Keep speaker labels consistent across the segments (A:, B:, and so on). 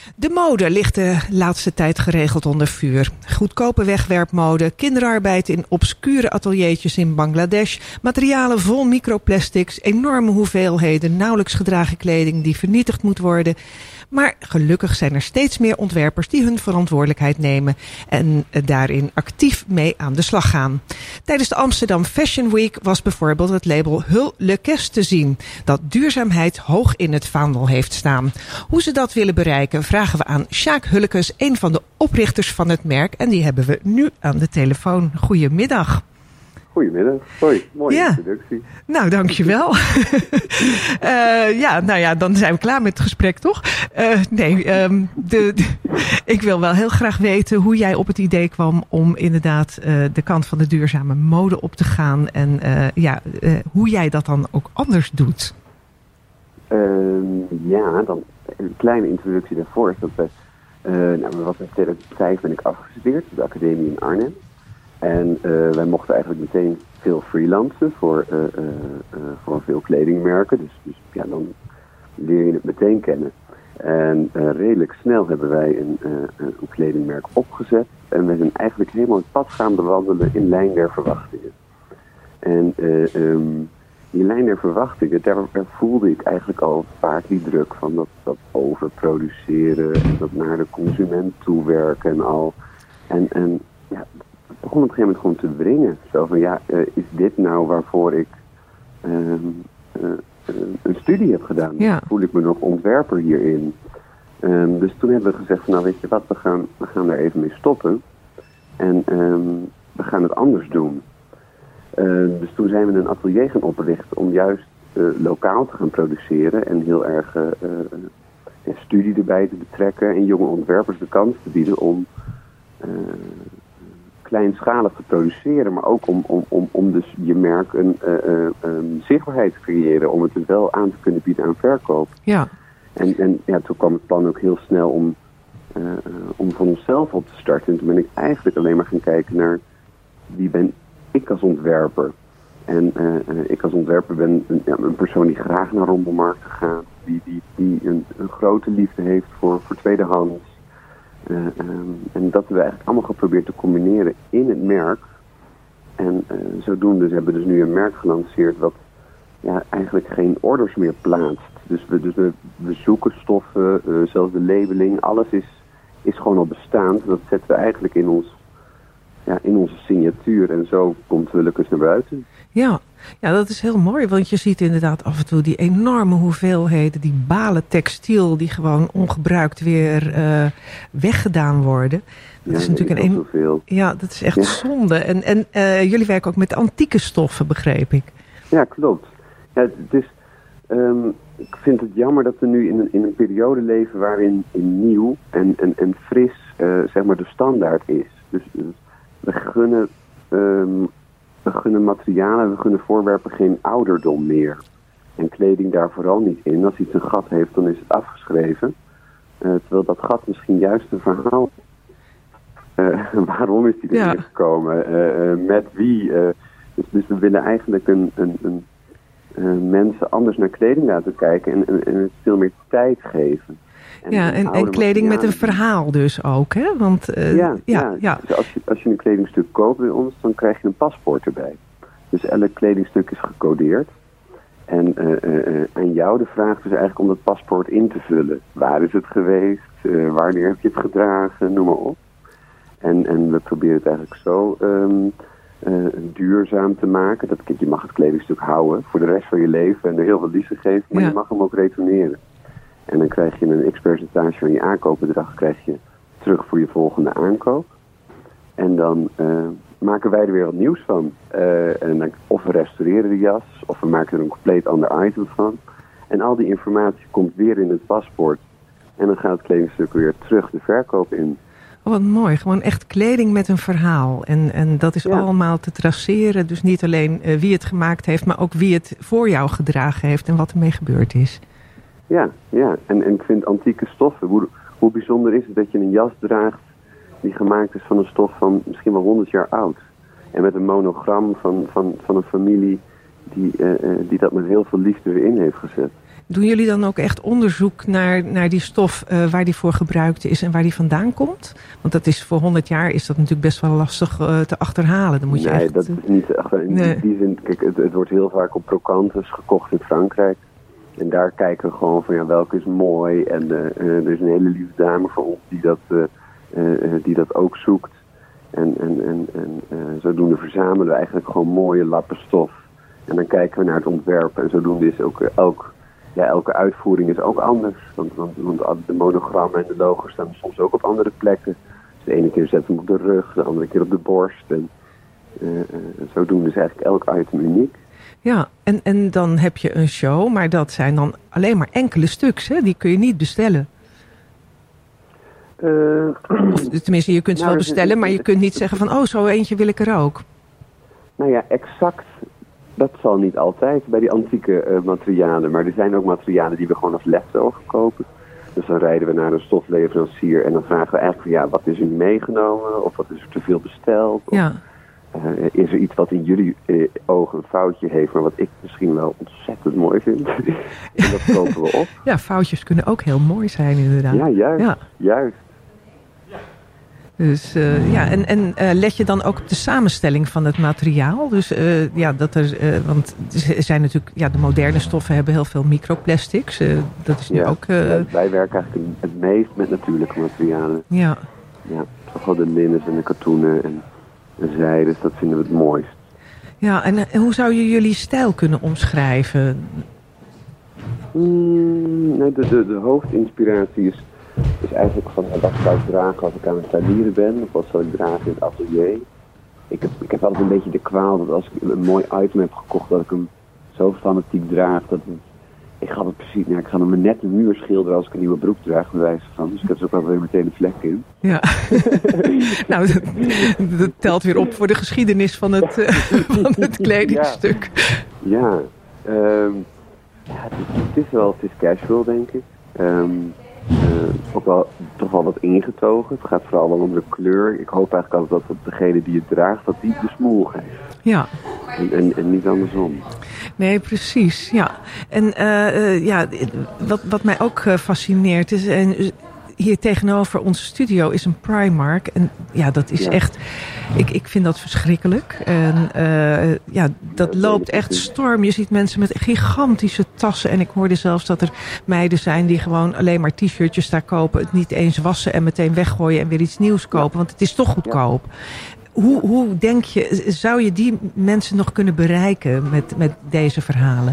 A: De mode ligt de laatste tijd geregeld onder vuur. Goedkope wegwerpmode, kinderarbeid in obscure ateliertjes in Bangladesh, materialen vol microplastics, enorme hoeveelheden nauwelijks gedragen kleding die vernietigd moet worden. Maar gelukkig zijn er steeds meer ontwerpers die hun verantwoordelijkheid nemen en daarin actief mee aan de slag gaan. Tijdens de Amsterdam Fashion Week was bijvoorbeeld het label Hull Le Kes te zien, dat duurzaamheid hoog in het vaandel heeft staan. Hoe ze dat willen bereiken vragen we aan Sjaak Hullekes, een van de oprichters van het merk. En die hebben we nu aan de telefoon. Goedemiddag.
B: Goedemiddag. Hoi, mooie introductie.
A: Nou, dankjewel. Dan zijn we klaar met het gesprek, toch? Ik wil wel heel graag weten hoe jij op het idee kwam om inderdaad de kant van de duurzame mode op te gaan. En hoe jij dat dan ook anders doet.
B: Dan een kleine introductie daarvoor is dat in 2005 ben ik afgestudeerd op de academie in Arnhem. En wij mochten eigenlijk meteen veel freelancen voor veel kledingmerken. Dus dan leer je het meteen kennen. En redelijk snel hebben wij een kledingmerk opgezet. En we zijn eigenlijk helemaal het pad gaan bewandelen in lijn der verwachtingen. En die lijn der verwachtingen, daar voelde ik eigenlijk al vaak die druk van dat overproduceren en dat naar de consument toewerken en al. En het begon op een gegeven moment gewoon te wringen. Zo van, is dit nou waarvoor ik een studie heb gedaan?
A: Ja.
B: Voel ik me nog ontwerper hierin? Dus toen hebben we gezegd van, weet je wat, we gaan daar even mee stoppen. En we gaan het anders doen. Dus toen zijn we een atelier gaan oprichten om juist lokaal te gaan produceren. En heel erg studie erbij te betrekken. En jonge ontwerpers de kans te bieden om kleinschalig te produceren, maar ook om dus je merk een zichtbaarheid te creëren, om het dus wel aan te kunnen bieden aan verkoop.
A: Ja.
B: En toen kwam het plan ook heel snel om van onszelf op te starten. En toen ben ik eigenlijk alleen maar gaan kijken naar wie ben ik als ontwerper. En ik als ontwerper ben een persoon die graag naar rommelmarkten gaat, die een grote liefde heeft voor tweedehands. En dat hebben we eigenlijk allemaal geprobeerd te combineren in het merk. En zodoende hebben we dus nu een merk gelanceerd wat eigenlijk geen orders meer plaatst. Dus we zoeken stoffen, zelfs de labeling, alles is gewoon al bestaand. Dat zetten we eigenlijk in onze signatuur en zo komt Hullekes naar buiten. Ja,
A: dat is heel mooi, want je ziet inderdaad af en toe die enorme hoeveelheden, die balen textiel die gewoon ongebruikt weer weggedaan worden. Dat is natuurlijk
B: zoveel.
A: Ja, dat is echt zonde. En jullie werken ook met antieke stoffen, begreep ik.
B: Ja, klopt. Ja, het is, ik vind het jammer dat we nu in een periode leven waarin nieuw en fris zeg maar de standaard is. Dus we gunnen materialen, we gunnen voorwerpen geen ouderdom meer. En kleding daar vooral niet in. Als iets een gat heeft, dan is het afgeschreven. Terwijl dat gat misschien juist een verhaal. Waarom is die erin gekomen? Met wie? Dus we willen eigenlijk mensen anders naar kleding laten kijken en het veel meer tijd geven.
A: En kleding met een verhaal dus ook, hè? Want,
B: Dus als je een kledingstuk koopt bij ons, dan krijg je een paspoort erbij. Dus elk kledingstuk is gecodeerd. En aan jou de vraag is eigenlijk om dat paspoort in te vullen. Waar is het geweest? Wanneer heb je het gedragen? Noem maar op. En we proberen het eigenlijk zo duurzaam te maken. Je mag het kledingstuk houden voor de rest van je leven en er heel veel liefde geven, maar je mag hem ook retourneren. En dan krijg je een x-percentage van je aankoopbedrag terug voor je volgende aankoop. En dan maken wij er weer wat nieuws van. Of we restaureren de jas, of we maken er een compleet ander item van. En al die informatie komt weer in het paspoort. En dan gaat het kledingstuk weer terug de verkoop in.
A: Oh, wat mooi. Gewoon echt kleding met een verhaal. En dat is allemaal te traceren. Dus niet alleen wie het gemaakt heeft, maar ook wie het voor jou gedragen heeft en wat ermee gebeurd is.
B: Ja. En ik vind antieke stoffen, hoe bijzonder is het dat je een jas draagt die gemaakt is van een stof van misschien wel 100 jaar oud. En met een monogram van een familie die dat met heel veel liefde weer in heeft gezet.
A: Doen jullie dan ook echt onderzoek naar die stof waar die voor gebruikt is en waar die vandaan komt? Want dat is voor 100 jaar is dat natuurlijk best wel lastig te achterhalen. Dan moet je echt,
B: dat is niet in die zin. Kijk, het wordt heel vaak op brocantes gekocht in Frankrijk. En daar kijken we gewoon van welke is mooi. En er is een hele lieve dame voor ons die dat ook zoekt. En zodoende verzamelen we eigenlijk gewoon mooie lappen stof. En dan kijken we naar het ontwerp. En zodoende is ook elke uitvoering is ook anders. Want de monogrammen en de logo's staan soms ook op andere plekken. Dus de ene keer zetten we hem op de rug, de andere keer op de borst. En zodoende is eigenlijk elk item uniek.
A: Ja, en dan heb je een show, maar dat zijn dan alleen maar enkele stuks, hè? Die kun je niet bestellen. Tenminste, je kunt ze wel bestellen, maar je kunt niet zeggen van, zo eentje wil ik er ook.
B: Nou ja, exact. Dat zal niet altijd bij die antieke materialen. Maar er zijn ook materialen die we gewoon als leftover kopen. Dus dan rijden we naar een stofleverancier en dan vragen we eigenlijk van, wat is er meegenomen? Of wat is er te veel besteld? Of, is er iets wat in jullie ogen een foutje heeft, maar wat ik misschien wel ontzettend mooi vind? En dat kopen we op.
A: Ja, foutjes kunnen ook heel mooi zijn inderdaad.
B: Ja, juist.
A: Dus let je dan ook op de samenstelling van het materiaal? Dus want er zijn natuurlijk, de moderne stoffen hebben heel veel microplastics. Dat is nu ook.
B: Wij werken eigenlijk het meest met natuurlijke materialen. Ja, toch wel de linnens en de katoenen en de zijdes, dat vinden we het mooist. Ja,
A: en hoe zou je jullie stijl kunnen omschrijven?
B: De hoofdinspiratie is eigenlijk van wat zou ik dragen als ik aan het tuinieren ben, of wat zou ik dragen in het atelier. Ik heb altijd een beetje de kwaal dat als ik een mooi item heb gekocht, dat ik hem zo fanatiek draag, dat ik ga het precies, ik ga hem net de muur schilderen als ik een nieuwe broek draag, bij wijze van. Dus ik heb er ook wel weer meteen een vlek in. Ja. Nou,
A: dat telt weer op voor de geschiedenis van het kledingstuk.
B: Ja, het is casual, denk ik. Ook wel toch wel wat ingetogen. Het gaat vooral wel om de kleur. Ik hoop eigenlijk altijd dat degene die het draagt, dat die de smoel geeft. Ja. En niet andersom.
A: Nee, precies. Ja. En wat mij ook fascineert is, en hier tegenover onze studio is een Primark. En dat is echt, ik vind dat verschrikkelijk. En dat loopt echt storm. Je ziet mensen met gigantische tassen. En ik hoorde zelfs dat er meiden zijn die gewoon alleen maar t-shirtjes daar kopen. Het niet eens wassen en meteen weggooien en weer iets nieuws kopen. Want het is toch goedkoop. Hoe denk je, zou je die mensen nog kunnen bereiken met deze verhalen?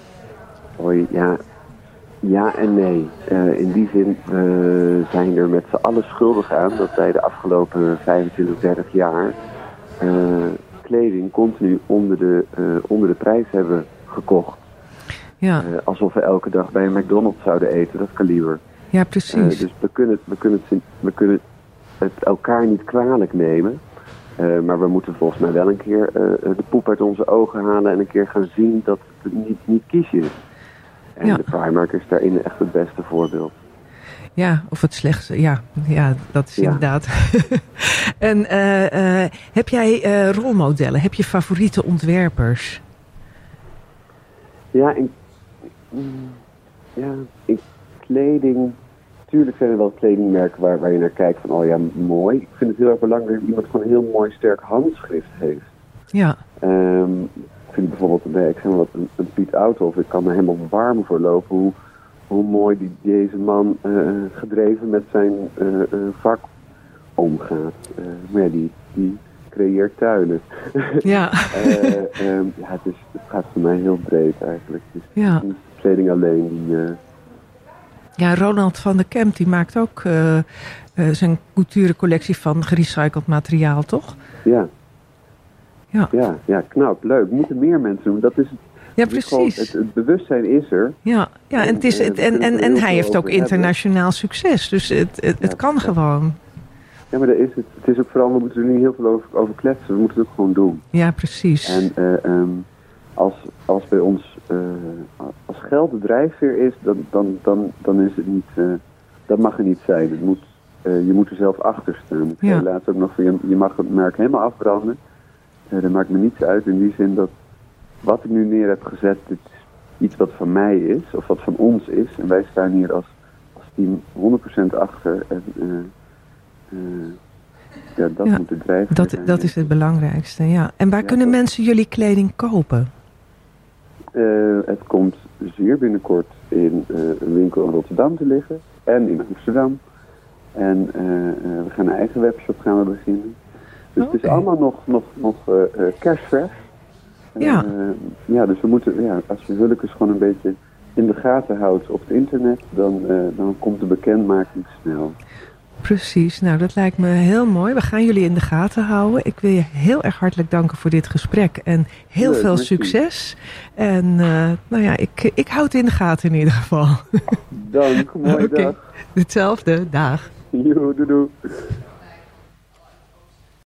B: Ja en nee. In die zin zijn er met z'n allen schuldig aan dat wij de afgelopen 25, 30 jaar kleding continu onder de prijs hebben gekocht. Ja. Alsof we elke dag bij een McDonald's zouden eten, dat kaliber.
A: Ja, precies.
B: Dus we kunnen het elkaar niet kwalijk nemen. Maar we moeten volgens mij wel een keer de poep uit onze ogen halen en een keer gaan zien dat het niet kiesje is. En de Primark is daarin echt het beste voorbeeld.
A: Ja, of het slechtste. Ja, dat is inderdaad. En heb jij rolmodellen? Heb je favoriete ontwerpers?
B: In kleding. Tuurlijk zijn er wel kledingmerken waar je naar kijkt van, mooi. Ik vind het heel erg belangrijk dat iemand gewoon een heel mooi sterk handschrift heeft. Ja. Ik vind bijvoorbeeld een Piet Outhoff, ik kan er helemaal warm voor lopen hoe mooi deze man gedreven met zijn vak omgaat. Maar die creëert tuinen. Ja. Het gaat voor mij heel breed eigenlijk. Het is niet kleding alleen die...
A: Ja, Ronald van der Kemp die maakt ook zijn couturecollectie van gerecycled materiaal, toch?
B: Ja. Ja, knap, leuk. Moeten meer mensen doen. Dat is het. Ja, precies. Het bewustzijn is er.
A: Ja, en hij heeft ook internationaal succes. Dus het kan gewoon.
B: Ja, maar dat is het. Het is ook vooral, we moeten er niet heel veel over kletsen. We moeten het ook gewoon doen.
A: Ja, precies.
B: En als bij ons als geld de drijfveer is, dan is het niet. Dat mag er niet zijn. Je moet er zelf achter staan. Ik zei laatst ook nog van, je mag het merk helemaal afbranden. Dat maakt me niets uit in die zin dat wat ik nu neer heb gezet, iets wat van mij is, of wat van ons is. En wij staan hier als team 100% achter. En dat moet de drijfveer zijn.
A: Dat is het belangrijkste, ja. En waar kunnen mensen jullie kleding kopen?
B: Het komt zeer binnenkort in een winkel in Rotterdam te liggen. En in Amsterdam. En we gaan een eigen webshop beginnen. Dus het is allemaal nog kerstvers.
A: Ja.
B: Dus we moeten, als je Hulkes gewoon een beetje in de gaten houdt op het internet, dan komt de bekendmaking snel.
A: Precies, nou dat lijkt me heel mooi. We gaan jullie in de gaten houden. Ik wil je heel erg hartelijk danken voor dit gesprek en heel veel succes. En ik hou het in de gaten in ieder geval.
B: Dank, mooie dag.
A: Hetzelfde, dag.
B: Doei.